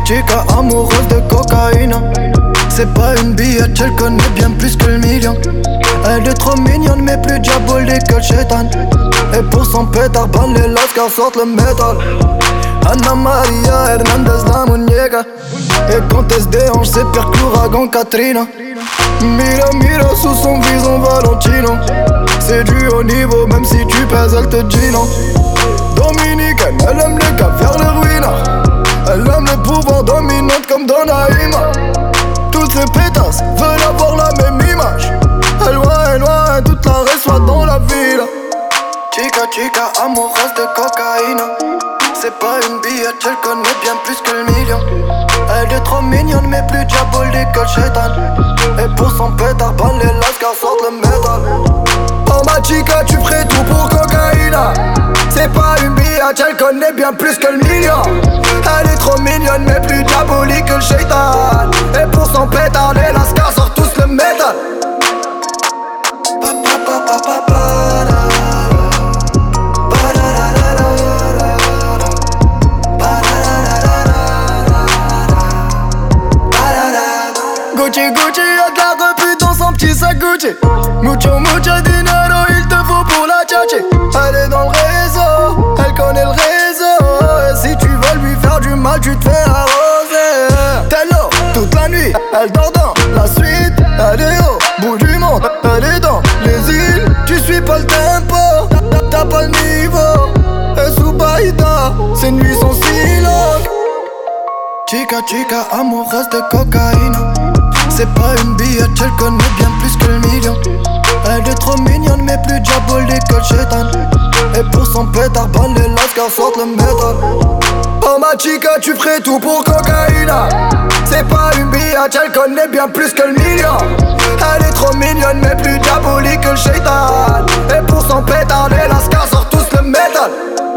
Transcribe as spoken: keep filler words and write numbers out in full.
chica amoureuse de cocaïne. C'est pas une billette, elle connaît bien plus que le million. Elle est trop mignonne mais plus diabolique que le shaitan. Et pour son pétard, balle les lascars sortent le métal. Anna Maria Hernandez la muñeca. Et quand elle se déhanche c'est pire que l'ouragan Katrina. Mira mira sous son vison Valentino. C'est du haut niveau même si tu pèses elle te dit non. Dominicaine, elle aime les caviar, les ruinards. Elle aime le pouvoir dominante comme Donaïma. Toutes ces pétasses veulent avoir la même image. Elle loin, loin, toute la reste soit dans la ville. Chica, chica, amoureuse de cocaïne. C'est pas une billette, elle connaît bien plus que le million. Elle est trop mignonne mais plus diabolique que le shaitan. Et pour son pétard, balle les lascars sortent le métal. Oh ma chica, tu ferais tout pour cocaïna. C'est pas une billette, elle connaît bien plus que le million. Elle est trop mignonne mais plus diabolique que le shaitan. Et pour son pétard, les lascars sortent tous le métal. Gucci Gucci, y'a de la repu dans son petit sac Gucci. Mucho mucho dinero, il te faut pour la tchatcher. Elle est dans le réseau, elle connaît le réseau. Et si tu veux lui faire du mal, tu te fais arroser. Tello, toute la nuit, elle dort dans la suite. Elle est au bout du monde, elle est dans les îles. Tu suis pas le tempo, t'as pas le niveau. Et sous Baïda, ses nuits sont si longues. Chica chica, amoureuse de cocaïne. C'est pas une billette, elle connaît bien plus que le million. Elle est trop mignonne mais plus diabolique que le shaitan. Et pour son pétard, balle les lascars sortent le métal. Oh ma chica, tu ferais tout pour cocaïna. C'est pas une billette, elle connaît bien plus que le million. Elle est trop mignonne mais plus diabolique que le shaitan. Et pour son pétard, les lascars sortent tous le métal.